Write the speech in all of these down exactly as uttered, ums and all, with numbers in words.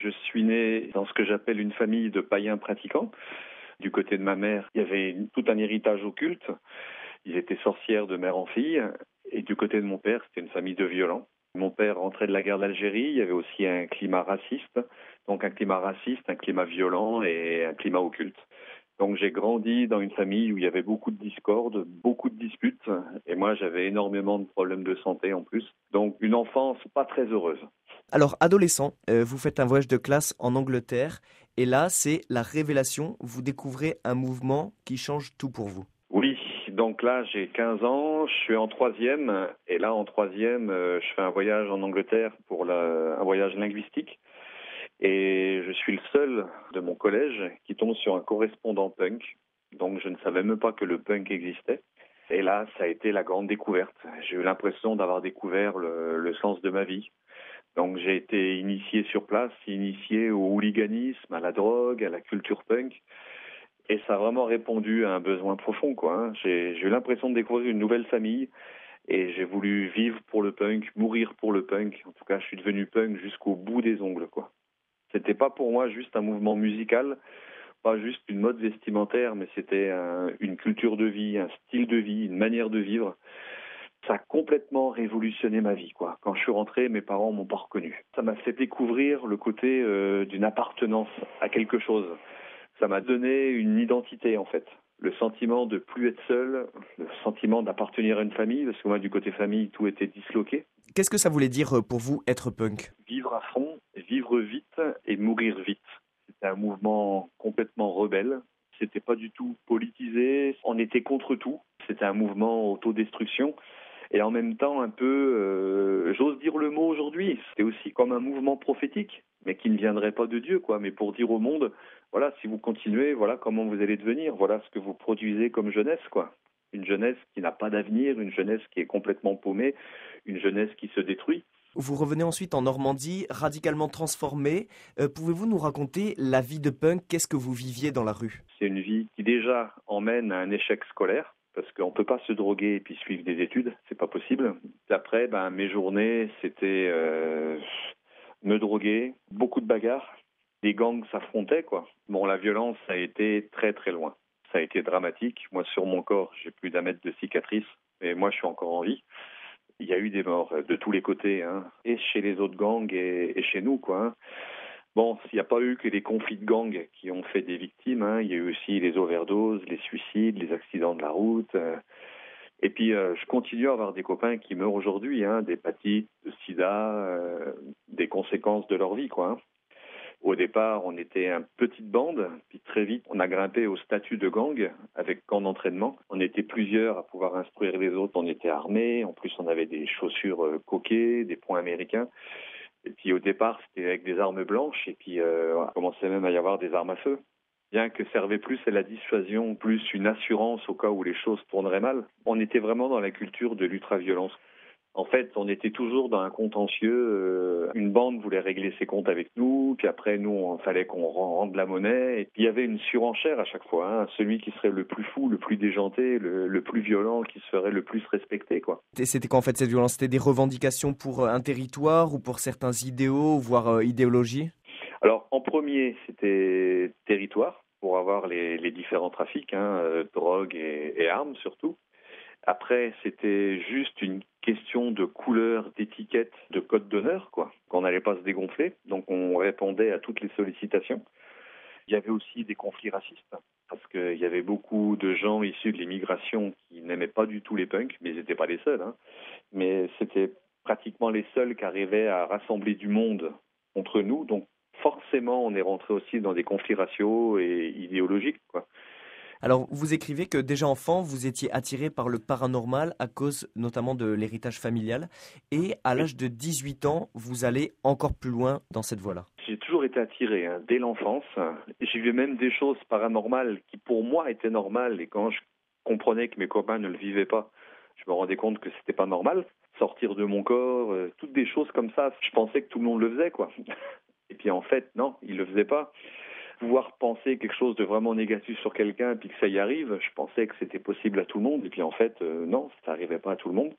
Je suis né dans ce que j'appelle une famille de païens pratiquants. Du côté de ma mère, il y avait une- tout un héritage occulte. Ils étaient sorcières de mère en fille. Et du côté de mon père, c'était une famille de violents. Mon père rentrait de la guerre d'Algérie. Il y avait aussi un climat raciste. Donc un climat raciste, un climat violent et un climat occulte. Donc j'ai grandi dans une famille où il y avait beaucoup de discordes, beaucoup de disputes. Et moi, j'avais énormément de problèmes de santé en plus. Donc une enfance pas très heureuse. Alors, adolescent, euh, vous faites un voyage de classe en Angleterre et là, c'est la révélation. Vous découvrez un mouvement qui change tout pour vous. Oui, donc là j'ai quinze ans, je suis en troisième et là en troisième euh, je fais un voyage en Angleterre pour la- un voyage linguistique et je suis le seul de mon collège qui tombe sur un correspondant punk, donc je ne savais même pas que le punk existait. Et là ça a été la grande découverte, j'ai eu l'impression d'avoir découvert le, le sens de ma vie. Donc j'ai été initié sur place, initié au hooliganisme, à la drogue, à la culture punk. Et ça a vraiment répondu à un besoin profond, quoi. hein. J'ai, j'ai eu l'impression de découvrir une nouvelle famille et j'ai voulu vivre pour le punk, mourir pour le punk. En tout cas, je suis devenu punk jusqu'au bout des ongles, quoi. C'était pas pour moi juste un mouvement musical, pas juste une mode vestimentaire, mais c'était un- une culture de vie, un style de vie, une manière de vivre. Ça a complètement révolutionné ma vie, quoi. Quand je suis rentré, mes parents m'ont pas reconnu. Ça m'a fait découvrir le côté euh, d'une appartenance à quelque chose. Ça m'a donné une identité, en fait. Le sentiment de plus être seul, le sentiment d'appartenir à une famille, parce que moi, du côté famille, tout était disloqué. Qu'est-ce que ça voulait dire euh, pour vous être punk? Vivre à fond, vivre vite et mourir vite. C'était un mouvement complètement rebelle. C'était pas du tout politisé. On était contre tout. C'était un mouvement autodestruction. Et en même temps, un peu, euh, j'ose dire le mot aujourd'hui, c'était aussi comme un mouvement prophétique, mais qui ne viendrait pas de Dieu, quoi. Mais pour dire au monde, voilà, si vous continuez, voilà comment vous allez devenir, voilà ce que vous produisez comme jeunesse, quoi. Une jeunesse qui n'a pas d'avenir, une jeunesse qui est complètement paumée, une jeunesse qui se détruit. Vous revenez ensuite en Normandie, radicalement transformé. Euh, pouvez-vous nous raconter la vie de punk? Qu'est-ce que vous viviez dans la rue? C'est une vie qui déjà emmène à un échec scolaire, parce qu'on ne peut pas se droguer et puis suivre des études, c'est pas possible. Après, ben, mes journées, c'était euh, me droguer, beaucoup de bagarres, des gangs s'affrontaient, quoi. Bon, la violence, ça a été très très loin. Ça a été dramatique. Moi, sur mon corps, j'ai plus d'un mètre de cicatrices, mais moi, je suis encore en vie. Il y a eu des morts de tous les côtés, hein, et chez les autres gangs et, et chez nous, quoi. hein. Bon, il n'y a pas eu que les conflits de gangs qui ont fait des victimes, hein. Il y a eu aussi les overdoses, les suicides, les accidents de la route. euh. Et puis, euh, je continue à avoir des copains qui meurent aujourd'hui, hein, d'hépatite, de sida, euh, des conséquences de leur vie, quoi. hein. Au départ, on était une petite bande, puis très vite, on a grimpé au statut de gang avec camp d'entraînement. On était plusieurs à pouvoir instruire les autres. On était armés, en plus on avait des chaussures euh, coquées, des poings américains. Et puis au départ, c'était avec des armes blanches, et puis euh, on commençait même à y avoir des armes à feu. Bien que servait plus à la dissuasion, plus une assurance au cas où les choses tourneraient mal. On était vraiment dans la culture de l'ultra-violence. En fait, on était toujours dans un contentieux. euh, Une bande voulait régler ses comptes avec nous, puis après, nous, il fallait qu'on rende la monnaie. Et puis, il y avait une surenchère à chaque fois. hein. Celui qui serait le plus fou, le plus déjanté, le, le plus violent, qui se ferait le plus respecter, quoi. Et c'était quoi en fait cette violence? C'était des revendications pour euh, un territoire ou pour certains idéaux, voire euh, idéologies? Alors, en premier, c'était territoire, pour avoir les, les différents trafics, hein, euh, drogue et, et armes surtout. Après, c'était juste une question de couleur, d'étiquette, de code d'honneur, quoi, qu'on n'allait pas se dégonfler. Donc, on répondait à toutes les sollicitations. Il y avait aussi des conflits racistes, parce qu'il y avait beaucoup de gens issus de l'immigration qui n'aimaient pas du tout les punks, mais ils n'étaient pas les seuls. Hein. Mais c'était pratiquement les seuls qui arrivaient à rassembler du monde contre nous. Donc, forcément, on est rentré aussi dans des conflits raciaux et idéologiques, quoi. Alors, vous écrivez que déjà enfant, vous étiez attiré par le paranormal à cause notamment de l'héritage familial. Et à l'âge de dix-huit ans, vous allez encore plus loin dans cette voie-là. J'ai toujours été attiré hein, dès l'enfance. J'ai vu même des choses paranormales qui pour moi étaient normales et quand je comprenais que mes copains ne le vivaient pas, je me rendais compte que c'était pas normal. Sortir de mon corps, euh, toutes des choses comme ça, je pensais que tout le monde le faisait quoi. Et puis en fait non, ils le faisaient pas. Pouvoir penser quelque chose de vraiment négatif sur quelqu'un et puis que ça y arrive, je pensais que c'était possible à tout le monde et puis en fait euh, non, ça n'arrivait pas à tout le monde.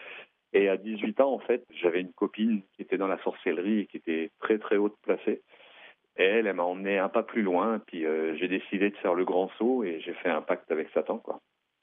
Et à dix-huit ans, en fait, j'avais une copine qui était dans la sorcellerie et qui était très très haute placée. Et elle, elle m'a emmené un pas plus loin, puis euh, j'ai décidé de faire le grand saut et j'ai fait un pacte avec Satan, quoi.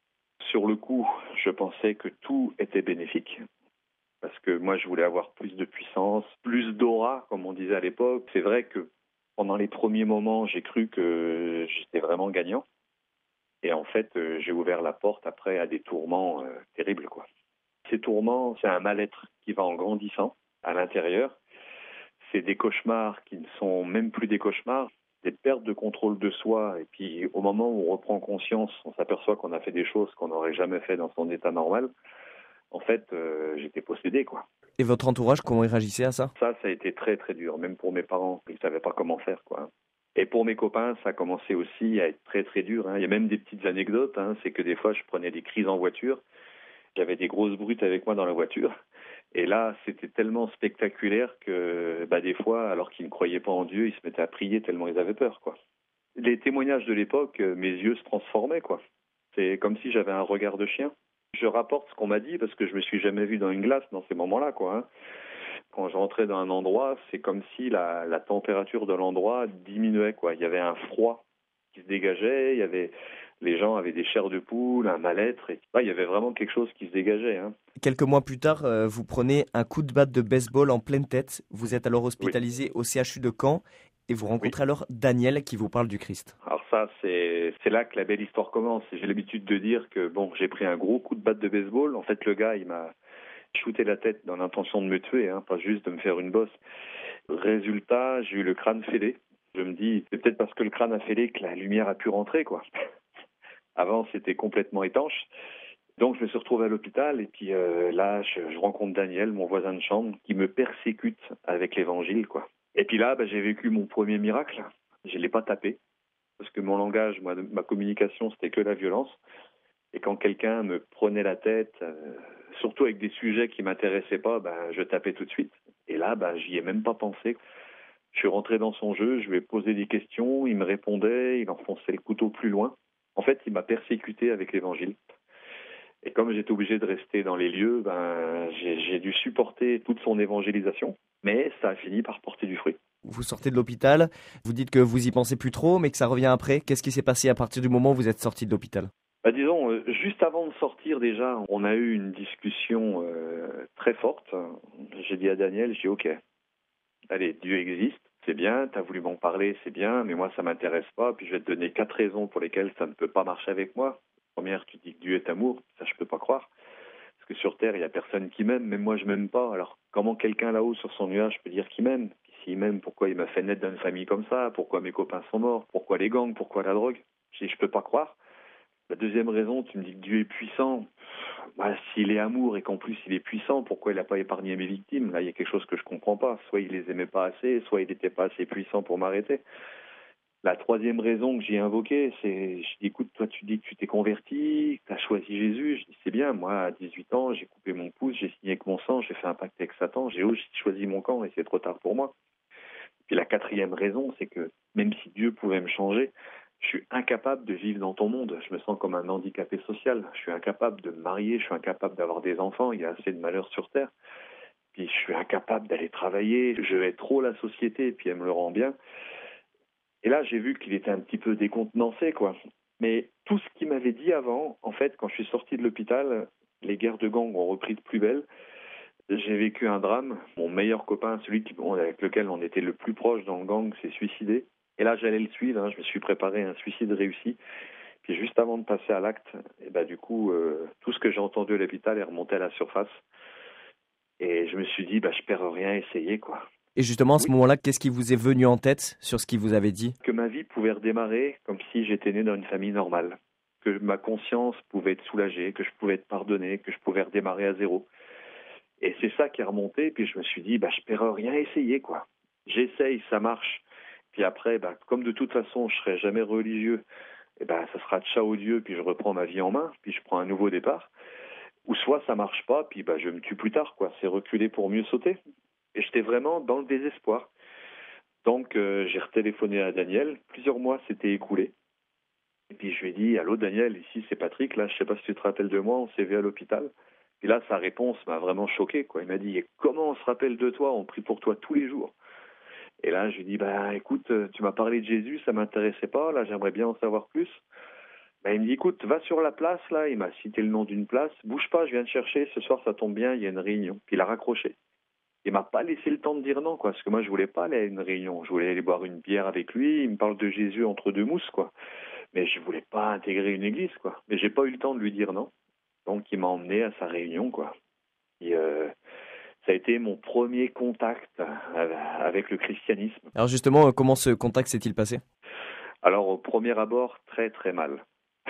Sur le coup, je pensais que tout était bénéfique. Parce que moi, je voulais avoir plus de puissance, plus d'aura, comme on disait à l'époque. C'est vrai que pendant les premiers moments, j'ai cru que j'étais vraiment gagnant. Et en fait, euh, j'ai ouvert la porte après à des tourments euh, terribles, quoi. Ces tourments, c'est un mal-être qui va en grandissant à l'intérieur. C'est des cauchemars qui ne sont même plus des cauchemars, des pertes de contrôle de soi. Et puis, au moment où on reprend conscience, on s'aperçoit qu'on a fait des choses qu'on n'aurait jamais fait dans son état normal. En fait, euh, j'étais possédé, quoi. Et votre entourage, comment il réagissait à ça? Ça, ça a été très, très dur. Même pour mes parents, ils ne savaient pas comment faire, quoi. Et pour mes copains, ça a commencé aussi à être très, très dur, hein. Il y a même des petites anecdotes, hein. C'est que des fois, je prenais des crises en voiture. J'avais des grosses brutes avec moi dans la voiture. Et là, c'était tellement spectaculaire que bah, des fois, alors qu'ils ne croyaient pas en Dieu, ils se mettaient à prier tellement ils avaient peur, quoi. Les témoignages de l'époque, euh, mes yeux se transformaient, quoi. C'est comme si j'avais un regard de chien. Je rapporte ce qu'on m'a dit parce que je me suis jamais vu dans une glace dans ces moments-là, quoi, hein. Quand je rentrais dans un endroit, c'est comme si la, la température de l'endroit diminuait, quoi. Il y avait un froid qui se dégageait, il y avait, les gens avaient des chairs de poule, un mal-être, et ouais, il y avait vraiment quelque chose qui se dégageait, hein. Quelques mois plus tard, euh, vous prenez un coup de batte de baseball en pleine tête. Vous êtes alors Oui, hospitalisé au C H U de Caen et vous oui. rencontrez alors Daniel qui vous parle du Christ. Alors ça, c'est c'est là que la belle histoire commence. J'ai l'habitude de dire que bon, j'ai pris un gros coup de batte de baseball. En fait, le gars, il m'a shooté la tête dans l'intention de me tuer, hein, pas juste de me faire une bosse. Résultat, j'ai eu le crâne fêlé. Je me dis, c'est peut-être parce que le crâne a fêlé que la lumière a pu rentrer, quoi. Avant, c'était complètement étanche. Donc, je me suis retrouvé à l'hôpital et puis euh, là, je, je rencontre Daniel, mon voisin de chambre, qui me persécute avec l'évangile, quoi. Et puis là, bah, j'ai vécu mon premier miracle. Je l'ai pas tapé parce que mon langage, moi, ma communication, c'était que la violence. Et quand quelqu'un me prenait la tête, euh, surtout avec des sujets qui m'intéressaient pas, ben, je tapais tout de suite. Et là, ben, j'y ai même pas pensé. Je suis rentré dans son jeu, je lui ai posé des questions, il me répondait, il enfonçait le couteau plus loin. En fait, il m'a persécuté avec l'évangile. Et comme j'étais obligé de rester dans les lieux, ben, j'ai, j'ai dû supporter toute son évangélisation. Mais ça a fini par porter du fruit. Vous sortez de l'hôpital, vous dites que vous y pensez plus trop, mais que ça revient après. Qu'est-ce qui s'est passé à partir du moment où vous êtes sorti de l'hôpital? Bah, disons, euh, juste avant de sortir déjà, on a eu une discussion euh, très forte. J'ai dit à Daniel, j'ai dit ok, allez, Dieu existe, c'est bien, tu as voulu m'en parler, c'est bien, mais moi ça m'intéresse pas, puis je vais te donner quatre raisons pour lesquelles ça ne peut pas marcher avec moi. Première, tu dis que Dieu est amour, ça je peux pas croire. Parce que sur Terre, il y a personne qui m'aime, même moi je m'aime pas. Alors comment quelqu'un là-haut sur son nuage peut dire qu'il m'aime? Puis s'il m'aime, pourquoi il m'a fait naître dans une famille comme ça? Pourquoi mes copains sont morts? Pourquoi les gangs? Pourquoi la drogue? Je dis, je peux pas croire. La deuxième raison, tu me dis que Dieu est puissant. Bah, s'il est amour et qu'en plus il est puissant, pourquoi il n'a pas épargné mes victimes? Là, il y a quelque chose que je comprends pas. Soit il les aimait pas assez, soit il n'était pas assez puissant pour m'arrêter. La troisième raison que j'ai invoquée, c'est, je dis, écoute, toi tu dis que tu t'es converti, que tu as choisi Jésus. Je dis, c'est bien, moi à dix-huit ans, j'ai coupé mon pouce, j'ai signé avec mon sang, j'ai fait un pacte avec Satan, j'ai aussi choisi mon camp et c'est trop tard pour moi. Puis la quatrième raison, c'est que même si Dieu pouvait me changer, je suis incapable de vivre dans ton monde. Je me sens comme un handicapé social. Je suis incapable de me marier, je suis incapable d'avoir des enfants. Il y a assez de malheur sur Terre. Puis je suis incapable d'aller travailler. Je hais trop la société et puis elle me le rend bien. Et là, j'ai vu qu'il était un petit peu décontenancé, quoi. Mais tout ce qu'il m'avait dit avant, en fait, quand je suis sorti de l'hôpital, les guerres de gang ont repris de plus belle. J'ai vécu un drame. Mon meilleur copain, celui qui, bon, avec lequel on était le plus proche dans le gang, s'est suicidé. Et là, j'allais le suivre. Hein. Je me suis préparé à un suicide réussi. Puis juste avant de passer à l'acte, et ben, du coup, euh, tout ce que j'ai entendu à l'hôpital est remonté à la surface. Et je me suis dit, bah, je perds rien à essayer, quoi. Et justement, à ce Oui. moment-là, qu'est-ce qui vous est venu en tête sur ce qu'il vous avait dit? Que ma vie pouvait redémarrer comme si j'étais né dans une famille normale. Que ma conscience pouvait être soulagée, que je pouvais être pardonné, que je pouvais redémarrer à zéro. Et c'est ça qui est remonté, puis je me suis dit, bah, je perds rien à essayer, quoi. J'essaye, ça marche. Puis après, bah, comme de toute façon, je serai jamais religieux, et bah, ça sera ciao Dieu, puis je reprends ma vie en main, puis je prends un nouveau départ. Ou soit ça marche pas, puis bah, je me tue plus tard, quoi. C'est reculer pour mieux sauter. Et j'étais vraiment dans le désespoir. Donc, euh, j'ai retéléphoné à Daniel. Plusieurs mois s'étaient écoulés. Et puis, je lui ai dit, allô, Daniel, ici, c'est Patrick. Là, je sais pas si tu te rappelles de moi, on s'est vu à l'hôpital. Et là, sa réponse m'a vraiment choqué, quoi. Il m'a dit, comment on se rappelle de toi? On prie pour toi tous les jours. Et là, je lui dis, bah, écoute, tu m'as parlé de Jésus, ça m'intéressait pas, là, j'aimerais bien en savoir plus. Bah, il me dit, écoute, va sur la place, là, il m'a cité le nom d'une place, bouge pas, je viens te chercher, ce soir, ça tombe bien, il y a une réunion. Puis il a raccroché. Il m'a pas laissé le temps de dire non, quoi, parce que moi, je voulais pas aller à une réunion, je voulais aller boire une bière avec lui, il me parle de Jésus entre deux mousses, quoi. Mais je voulais pas intégrer une église, quoi. Mais j'ai pas eu le temps de lui dire non. Donc, il m'a emmené à sa réunion, quoi. Et, euh, ça a été mon premier contact avec le christianisme. Alors justement, comment ce contact s'est-il passé? Alors, au premier abord, très très mal.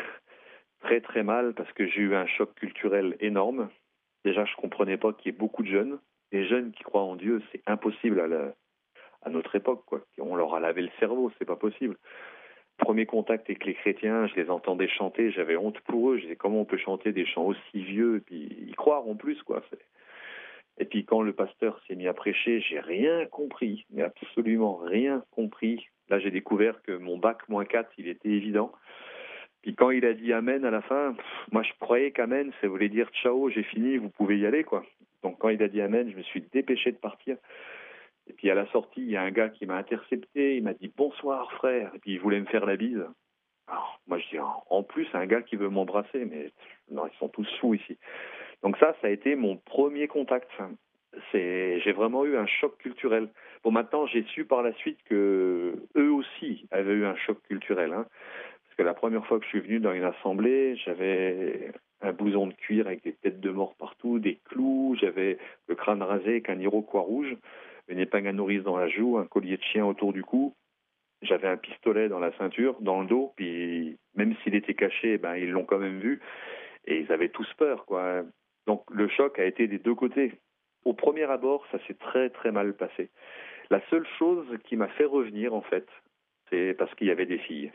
Très très mal parce que j'ai eu un choc culturel énorme. Déjà, je comprenais pas qu'il y ait beaucoup de jeunes. Des jeunes qui croient en Dieu, c'est impossible à, la, à notre époque, quoi. On leur a lavé le cerveau, c'est pas possible. Premier contact avec les chrétiens, je les entendais chanter, j'avais honte pour eux. Je disais, comment on peut chanter des chants aussi vieux et puis y croire en plus, quoi. C'est... Et puis quand le pasteur s'est mis à prêcher, j'ai rien compris, mais absolument rien compris. Là, j'ai découvert que mon bac moins quatre, il était évident. Puis quand il a dit Amen à la fin, pff, moi je croyais qu'Amen, ça voulait dire ciao, j'ai fini, vous pouvez y aller, quoi. Donc quand il a dit Amen, je me suis dépêché de partir. Et puis à la sortie, il y a un gars qui m'a intercepté, il m'a dit bonsoir frère, et puis il voulait me faire la bise. Alors, moi je dis en plus un gars qui veut m'embrasser, mais non, ils sont tous fous ici. Donc ça, ça a été mon premier contact. C'est, j'ai vraiment eu un choc culturel. Bon, maintenant j'ai su par la suite que eux aussi avaient eu un choc culturel, hein. Parce que la première fois que je suis venu dans une assemblée, j'avais un blouson de cuir avec des têtes de mort partout, des clous, j'avais le crâne rasé avec un iroquois rouge, une épingle à nourrice dans la joue, un collier de chien autour du cou. J'avais un pistolet dans la ceinture, dans le dos, puis même s'il était caché, ben ils l'ont quand même vu, et ils avaient tous peur, quoi. Donc le choc a été des deux côtés. Au premier abord, ça s'est très très mal passé. La seule chose qui m'a fait revenir, en fait, c'est parce qu'il y avait des filles.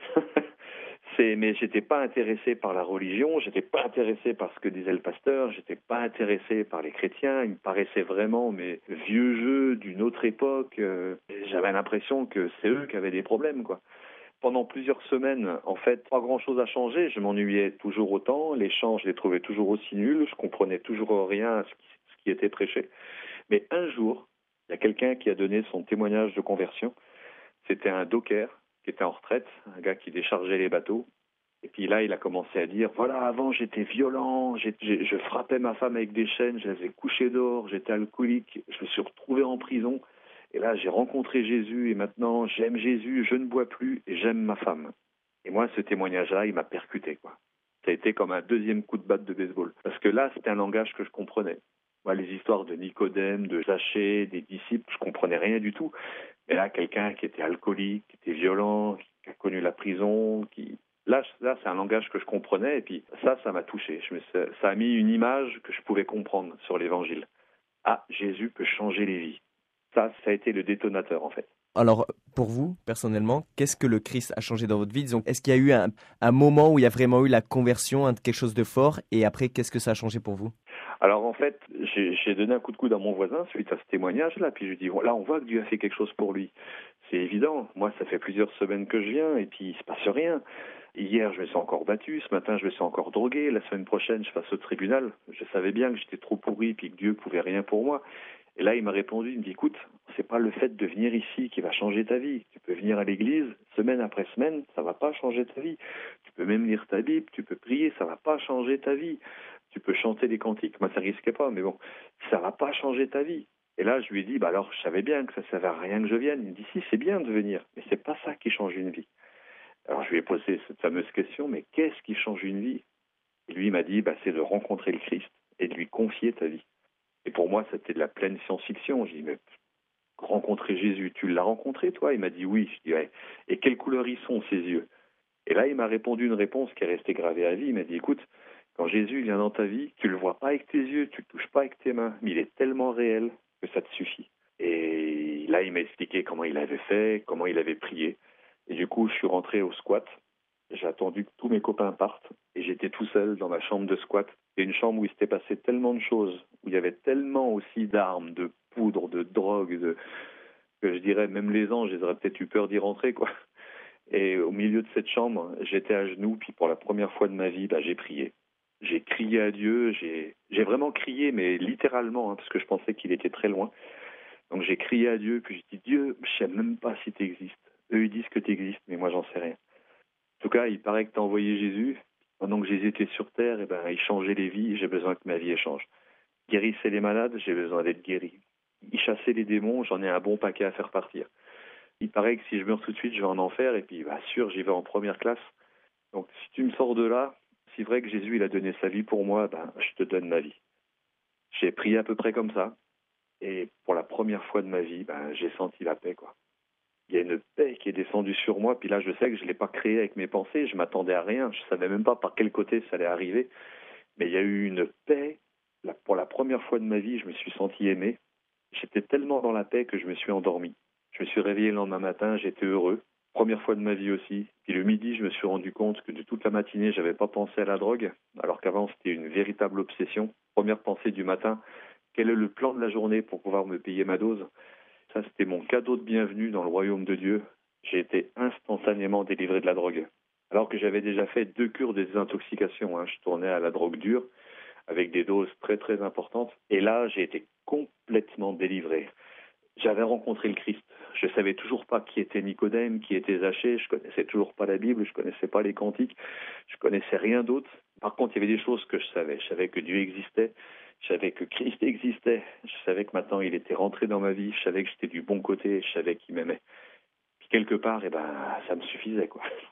c'est, mais j'étais pas intéressé par la religion, j'étais pas intéressé par ce que disait le pasteur, j'étais pas intéressé par les chrétiens. Ils me paraissaient vraiment mais vieux jeux d'une autre époque. Euh, j'avais l'impression que c'est eux qui avaient des problèmes, quoi. Pendant plusieurs semaines, en fait, pas grand-chose a changé. Je m'ennuyais toujours autant. Les chants, je les trouvais toujours aussi nuls. Je comprenais toujours rien à ce qui, ce qui était prêché. Mais un jour, il y a quelqu'un qui a donné son témoignage de conversion. C'était un docker qui était en retraite, un gars qui déchargeait les bateaux. Et puis là, il a commencé à dire, voilà, avant j'étais violent, j'étais, je frappais ma femme avec des chaînes, je la faisais coucher dehors, j'étais alcoolique, je me suis retrouvé en prison. Et là, j'ai rencontré Jésus et maintenant, j'aime Jésus, je ne bois plus et j'aime ma femme. Et moi, ce témoignage-là, il m'a percuté, quoi. Ça a été comme un deuxième coup de batte de baseball. Parce que là, c'était un langage que je comprenais. Moi, les histoires de Nicodème, de Zachée, des disciples, je comprenais rien du tout. Mais là, quelqu'un qui était alcoolique, qui était violent, qui a connu la prison, qui... Là, là, c'est un langage que je comprenais. Et puis, ça, ça m'a touché. Je me... Ça a mis une image que je pouvais comprendre sur l'Évangile. Ah, Jésus peut changer les vies. Ça, ça a été le détonateur, en fait. Alors, pour vous, personnellement, qu'est-ce que le Christ a changé dans votre vie? Disons, est-ce qu'il y a eu un, un moment où il y a vraiment eu la conversion, hein, quelque chose de fort, et après, qu'est-ce que ça a changé pour vous? Alors, en fait, j'ai, j'ai donné un coup de coude à mon voisin suite à ce témoignage-là, puis je lui dis, là, on voit que Dieu a fait quelque chose pour lui. C'est évident. Moi, ça fait plusieurs semaines que je viens, et puis il se passe rien. Hier, je me suis encore battu, ce matin, je me suis encore drogué, la semaine prochaine, je passe au tribunal. Je savais bien que j'étais trop pourri, puis que Dieu pouvait rien pour moi. Et là, il m'a répondu, il me dit, écoute, c'est pas le fait de venir ici qui va changer ta vie. Tu peux venir à l'église, semaine après semaine, ça va pas changer ta vie. Tu peux même lire ta Bible, tu peux prier, ça va pas changer ta vie. Tu peux chanter des cantiques. Moi, ça risquait pas, mais bon, ça va pas changer ta vie. Et là, je lui ai dit, bah alors, je savais bien que ça servait à rien que je vienne. Il me dit, si, c'est bien de venir, mais c'est pas ça qui change une vie. Alors, je lui ai posé cette fameuse question, mais qu'est-ce qui change une vie? Et lui, il m'a dit, bah, c'est de rencontrer le Christ et de lui confier ta vie. Et pour moi, c'était de la pleine science-fiction. J'ai dit, mais rencontrer Jésus, tu l'as rencontré, toi? Il m'a dit oui. Je dis, ouais. Et quelle couleur ils sont, ses yeux? Et là, il m'a répondu une réponse qui est restée gravée à vie. Il m'a dit, écoute, quand Jésus vient dans ta vie, tu le vois pas avec tes yeux, tu le touches pas avec tes mains, mais il est tellement réel que ça te suffit. Et là, il m'a expliqué comment il avait fait, comment il avait prié. Et du coup, je suis rentré au squat. J'ai attendu que tous mes copains partent et j'étais tout seul dans ma chambre de squat. C'est une chambre où il s'était passé tellement de choses, où il y avait tellement aussi d'armes, de poudre, de drogue, de... que je dirais même les anges, ils auraient peut-être eu peur d'y rentrer, quoi. Et au milieu de cette chambre, j'étais à genoux, puis pour la première fois de ma vie, bah, j'ai prié. J'ai crié à Dieu, j'ai, j'ai vraiment crié, mais littéralement, hein, parce que je pensais qu'il était très loin. Donc j'ai crié à Dieu, puis j'ai dit, Dieu, je sais même pas si tu existes. Eux, ils disent que tu existes, mais moi, j'en sais rien. En tout cas, il paraît que tu as envoyé Jésus. Pendant que Jésus était sur terre, eh ben, il changeait les vies, j'ai besoin que ma vie change. Guérissait les malades, j'ai besoin d'être guéri. Il chassait les démons, j'en ai un bon paquet à faire partir. Il paraît que si je meurs tout de suite, je vais en enfer, et puis, bah, sûr, j'y vais en première classe. Donc, si tu me sors de là, c'est vrai que Jésus, il a donné sa vie pour moi, ben, je te donne ma vie. J'ai prié à peu près comme ça, et pour la première fois de ma vie, ben, j'ai senti la paix, quoi. Il y a une paix qui est descendue sur moi, puis là, je sais que je ne l'ai pas créée avec mes pensées, je m'attendais à rien, je ne savais même pas par quel côté ça allait arriver, mais il y a eu une paix. Là, pour la première fois de ma vie, je me suis senti aimé. J'étais tellement dans la paix que je me suis endormi. Je me suis réveillé le lendemain matin, j'étais heureux. Première fois de ma vie aussi. Puis le midi, je me suis rendu compte que de toute la matinée, je n'avais pas pensé à la drogue, alors qu'avant, c'était une véritable obsession. Première pensée du matin, quel est le plan de la journée pour pouvoir me payer ma dose? Ça, c'était mon cadeau de bienvenue dans le royaume de Dieu. J'ai été instantanément délivré de la drogue. Alors que j'avais déjà fait deux cures de désintoxication. Hein. Je tournais à la drogue dure avec des doses très très importantes. Et là, j'ai été complètement délivré. J'avais rencontré le Christ. Je ne savais toujours pas qui était Nicodème, qui était Zachée. Je ne connaissais toujours pas la Bible, je ne connaissais pas les cantiques. Je ne connaissais rien d'autre. Par contre, il y avait des choses que je savais. Je savais que Dieu existait. Je savais que Christ existait. Je savais que maintenant, il était rentré dans ma vie. Je savais que j'étais du bon côté. Je savais qu'il m'aimait. Puis quelque part, eh ben, ça me suffisait, quoi.